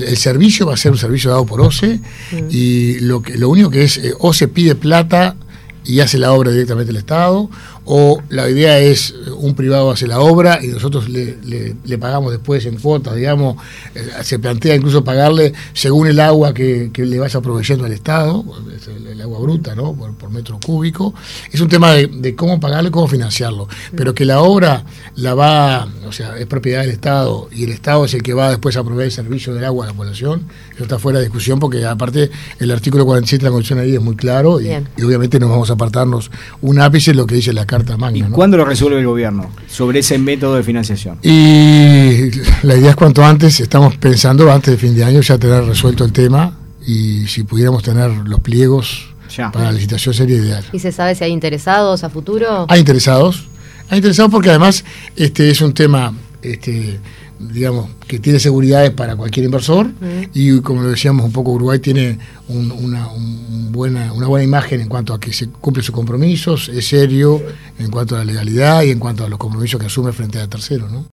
el servicio va a ser un servicio dado por OCE, y lo único que es, OCE pide plata y hace la obra directamente el Estado, o la idea es un privado hace la obra y nosotros le pagamos después en cuotas, digamos, se plantea incluso pagarle según el agua que le vaya proveyendo al Estado, el agua bruta, ¿no? Por metro cúbico. Es un tema de cómo pagarle, cómo financiarlo, pero que la obra o sea, es propiedad del Estado y el Estado es el que va después a proveer el servicio del agua a la población, eso está fuera de discusión, porque aparte el artículo 47 de la Constitución ahí es muy claro y obviamente nos vamos a apartarnos un ápice en lo que dice la Carta Magna. ¿Y cuándo lo resuelve el gobierno sobre ese método de financiación? Y la idea es cuanto antes. Estamos pensando antes de fin de año ya tener resuelto el tema, y si pudiéramos tener los pliegos para la licitación sería ideal. ¿Y se sabe si hay interesados a futuro? Hay interesados porque además es un tema digamos, que tiene seguridades para cualquier inversor, y como lo decíamos un poco, Uruguay tiene una buena imagen en cuanto a que se cumple sus compromisos, es serio en cuanto a la legalidad y en cuanto a los compromisos que asume frente a terceros, ¿no?